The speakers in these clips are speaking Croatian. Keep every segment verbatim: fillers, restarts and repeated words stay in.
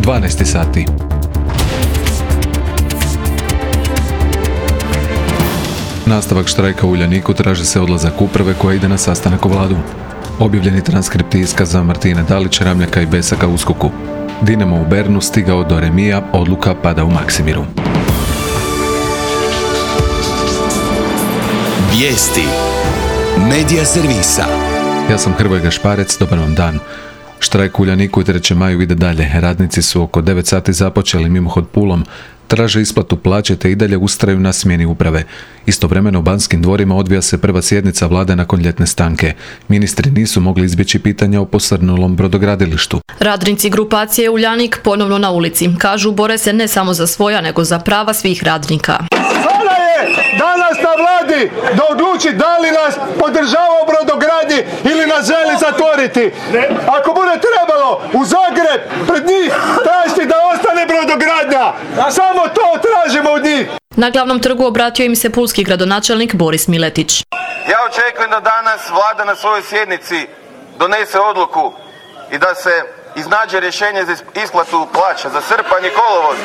dvanaest sati. Nastavak štrajka u Uljaniku, traži se odlazak uprave koja ide na sastanak u vladu. Objavljeni transkripti iskaza Martine Dalić, Ramljaka i Besaka u Skoku. Dinamo u Bernu stigao do remija, odluka pada u Maksimiru. Vijesti Medija servisa. Ja sam Hrvoje Gašparec, dobar vam dan. Štrajk u Uljaniku i trećem maju ide dalje. Radnici su oko devet sati započeli mimohod Pulom, traže isplatu plaće te i dalje ustraju na smjeni uprave. Istovremeno u Banskim dvorima odvija se prva sjednica vlade nakon ljetne stanke. Ministri nisu mogli izbjeći pitanja o posrnulom brodogradilištu. Radnici grupacije Uljanik ponovno na ulici. Kažu, bore se ne samo za svoja, nego za prava svih radnika. Sada je danas na vladi da odluči da li nas podržava u brodogradnji ili nas želi zatvoriti. Ako bude trebalo u Zagreb pred njih tražiti da ostane brodogradnja, samo to tražimo od njih. Na glavnom trgu obratio im se pulski gradonačelnik Boris Miletić. Ja očekujem da danas vlada na svojoj sjednici donese odluku i da se iznađe rješenje za isplatu plaća za srpanj i kolovoz.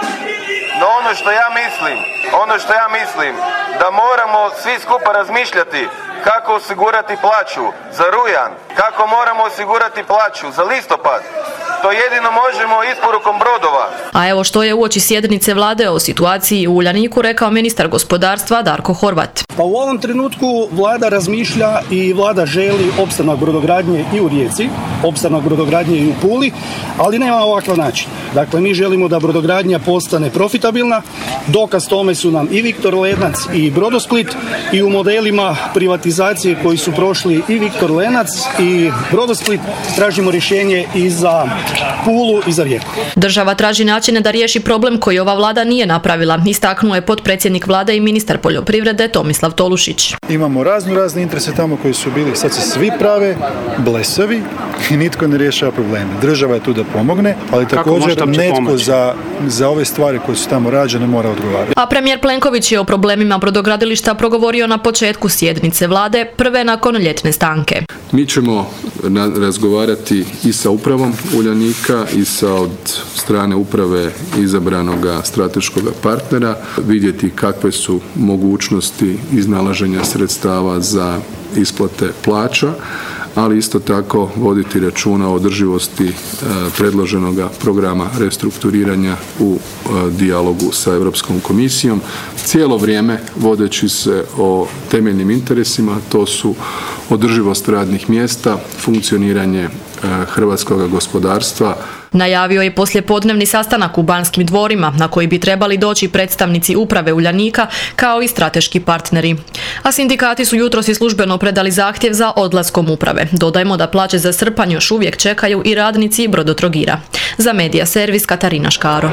No ono što ja mislim, ono što ja mislim da moramo svi skupa razmišljati kako osigurati plaću za rujan, kako moramo osigurati plaću za listopad. To jedino možemo isporukom brodova. A evo što je uoči sjednice vlade o situaciji u Uljaniku rekao ministar gospodarstva Darko Horvat. Pa u ovom trenutku vlada razmišlja i vlada želi opstanak brodogradnje i u Rijeci, opstanak brodogradnje i u Puli, ali nema ovakav način. Dakle, mi želimo da brodogradnja postane profitabilna. Dokaz tome su nam i Viktor Lenac i Brodosplit i u modelima privatizacije koji su prošli i Viktor Lenac i Brodosplit tražimo rješenje i za Pulu i za Rijeku. Država traži načine da riješi problem koji ova vlada nije napravila, istaknuo je potpredsjednik vlade i ministar poljoprivrede Tomislav Tolušić. Imamo razno razne interese tamo koji su bili, sad se svi prave blesavi i nitko ne rješava probleme. Država je tu da pomogne, ali također netko za, za ove stvari koje su tamo rađene mora odgovarati. A premijer Plenković je o problemima brodogradilišta progovorio na početku sjednice vlade, prve nakon ljetne stanke. Mi ćemo razgovarati i sa upravom Uljanika i sa od strane uprave izabranog strateškog partnera, vidjeti kakve su mogućnosti iznalaženja sredstava za isplate plaća, ali isto tako voditi računa o održivosti predloženog programa restrukturiranja u dijalogu sa Europskom komisijom. Cijelo vrijeme vodeći se o temeljnim interesima, to su održivost radnih mjesta, funkcioniranje hrvatskog gospodarstva. Najavio je poslijepodnevni sastanak u Banskim dvorima na koji bi trebali doći predstavnici uprave Uljanika kao i strateški partneri. A sindikati su jutros i službeno predali zahtjev za odlaskom uprave. Dodajmo da plaće za srpanj još uvijek čekaju i radnici Brodotrogira. Za Medija servis Katarina Škaro.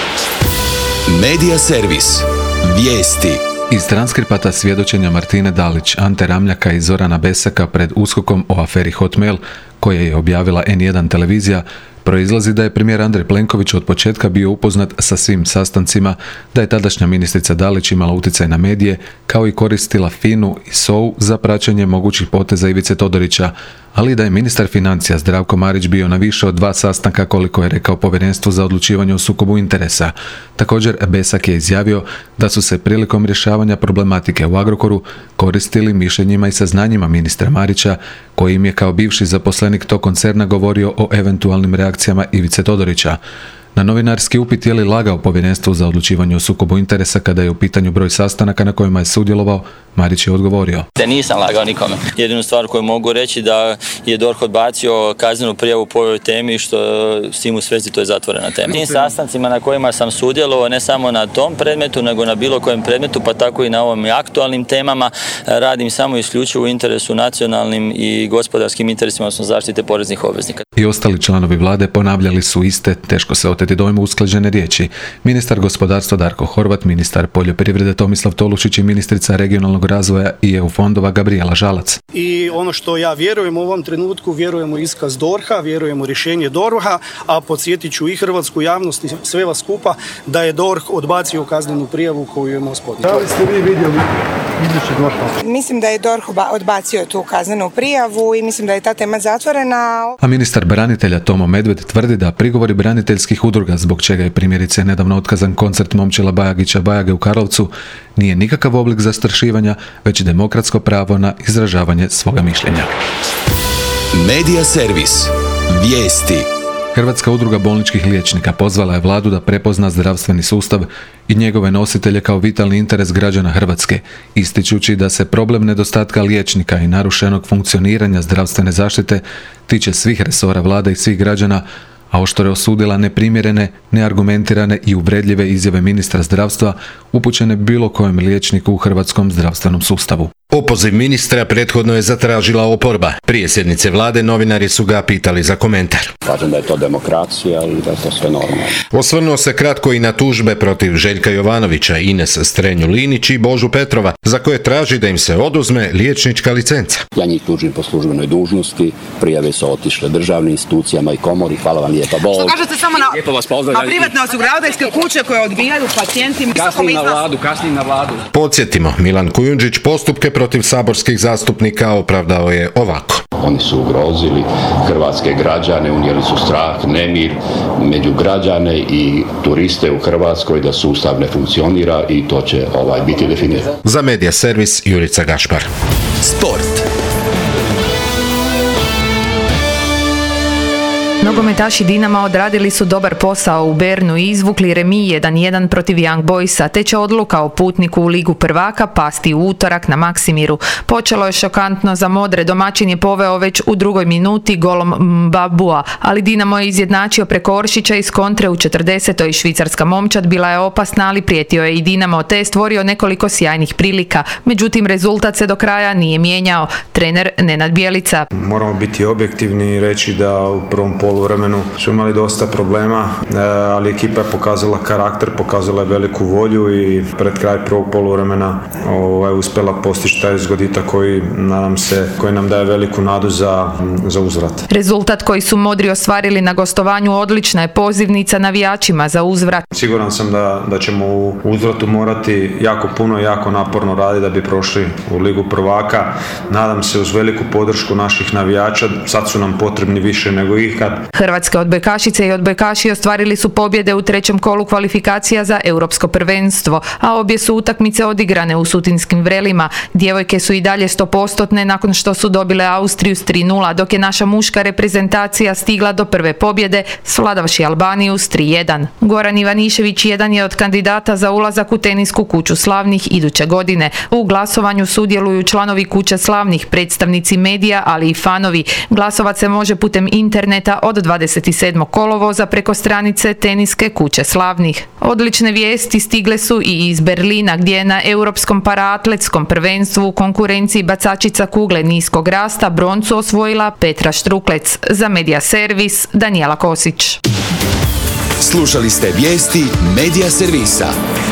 Medija servis. Vijesti. Iz transkripata svjedočenja Martine Dalić, Ante Ramljaka i Zorana Besaka pred USKOK-om o aferi Hotmail, koje je objavila en jedan televizija, proizlazi da je premijer Andrej Plenković od početka bio upoznat sa svim sastancima, da je tadašnja ministrica Dalić imala utjecaj na medije, kao i koristila FINA-u i S O U za praćenje mogućih poteza Ivice Todorića, ali da je ministar financija Zdravko Marić bio na više od dva sastanka, koliko je rekao Povjerenstvu za odlučivanje o sukobu interesa. Također, Besak je izjavio da su se prilikom rješavanja problematike u Agrokoru koristili mišljenjima i saznanjima ministra Marića, koji im je kao bivši zaposlenik tog koncerna govorio o eventualnim reakcijama Ivice Todorića. Na novinarski upit je li lagao Povjerenstvu za odlučivanje o sukobu interesa kada je u pitanju broj sastanaka na kojima je sudjelovao, Marić je odgovorio. Da nisam lagao nikome. Jedinu stvar koju mogu reći da je D O R H odbacio kaznenu prijavu po ovoj temi, što s tim u svezi to je zatvorena tema. Tim sastancima na kojima sam sudjelovao, ne samo na tom predmetu, nego na bilo kojem predmetu, pa tako i na ovim aktualnim temama, radim samo isključivo u interesu nacionalnim i gospodarskim interesima, odnosno zaštite poreznih obveznika. I ostali članovi vlade ponavljali su iste, teško se oteti dojmu, usklađene riječi. Ministar gospodarstva Darko Horvat, ministar poljoprivrede Tomislav Tolušić i ministrica regionalnog razvoja i E U fondova Gabrijela Žalac. I ono što ja vjerujem u ovom trenutku, vjerujemo iskaz D O R H-a, vjerujemo rješenje D O R H-a, a podsjetit ću i hrvatsku javnost i sve vas skupa da je D O R H odbacio kaznenu prijavu koju imamo spodnje. Da li ste vi vidjeli izvješće D O R H-a? Mislim da je D O R H odbacio tu kaznenu prijavu i mislim da je ta tema zatvorena. A ministar branitelja Tomo Medved tvrdi da prigovori braniteljskih udruga udruga zbog čega je primjerice nedavno otkazan koncert Momčila Bajagića Bajage u Karlovcu nije nikakav oblik zastrašivanja, već demokratsko pravo na izražavanje svoga mišljenja. Medija servis. Vijesti. Hrvatska udruga bolničkih liječnika pozvala je vladu da prepozna zdravstveni sustav i njegove nositelje kao vitalni interes građana Hrvatske, ističući da se problem nedostatka liječnika i narušenog funkcioniranja zdravstvene zaštite tiče svih resora vlade i svih građana, a oštro je osudila neprimjerene, neargumentirane i uvredljive izjave ministra zdravstva upućene bilo kojem liječniku u hrvatskom zdravstvenom sustavu. Opoziv ministra prethodno je zatražila oporba. Prije sjednice vlade novinari su ga pitali za komentar. Kažem da je to demokracija i da je to sve normalno. Osvrnuo se kratko i na tužbe protiv Željka Jovanovića, Ines Strenju-Linić i Božu Petrova, za koje traži da im se oduzme liječnička licenca. Ja njih tužim po službenoj dužnosti, prijave su otišle državnim institucijama i komori. Hvala vam lijepa. Bog. Što kažete samo na, na privatne osiguravateljske kuće koje odbijaju pacijentima? Kasnim na vladu, kasnim na vladu. Podsjetimo, Milan Kujundžić postupke protiv saborskih zastupnika opravdao je ovako. Oni su ugrozili hrvatske građane, unijeli su strah, nemir među građane i turiste u Hrvatskoj da sustav ne funkcionira i to će ovaj biti definirano. Za Medija servis Jurica Gašpar. Sport. Nogometaši Dinama odradili su dobar posao u Bernu i izvukli remi jedan jedan protiv Young Boysa, te će odluka o putniku u Ligu prvaka pasti u utorak na Maksimiru. Počelo je šokantno za modre, domaćin je poveo već u drugoj minuti golom Mbabua, ali Dinamo je izjednačio preko Oršića iz kontre u četrdesetoj. Švicarska momčad bila je opasna, ali prijetio je i Dinamo, te je stvorio nekoliko sjajnih prilika. Međutim, rezultat se do kraja nije mijenjao. Trener Nenad Bjelica. Moramo biti objektivni i reći da u prvom polu vremenu su imali dosta problema, ali ekipa je pokazala karakter, pokazala je veliku volju i pred kraj prvog poluvremena ovaj, uspjela postići taj zgoditak koji, nadam se, koji nam daje veliku nadu za, za uzvrat. Rezultat koji su modri ostvarili na gostovanju odlična je pozivnica navijačima za uzvrat. Siguran sam da, da ćemo u uzvratu morati jako puno i jako naporno raditi da bi prošli u Ligu prvaka. Nadam se uz veliku podršku naših navijača, sad su nam potrebni više nego ikad. Hrvatske odbojkašice i odbojkaši ostvarili su pobjede u trećem kolu kvalifikacija za europsko prvenstvo, a obje su utakmice odigrane u Sutinskim Vrelima. Djevojke su i dalje sto posto nakon što su dobile Austriju s tri nula, dok je naša muška reprezentacija stigla do prve pobjede svladavši Albaniju s tri jedan. Goran Ivanišević jedan je od kandidata za ulazak u tenisku kuću slavnih iduće godine. U glasovanju sudjeluju članovi kuće slavnih, predstavnici medija, ali i fanovi. Glasovat se može putem interneta od dvadeset sedmog kolovoza preko stranice Teniske kuće slavnih. Odlične vijesti stigle su i iz Berlina, gdje je na Europskom paraatletskom prvenstvu u konkurenciji bacačica kugle niskog rasta broncu osvojila Petra Štruklec. Za Medija servis Danijela Kosić. Slušali ste vijesti Medija servisa.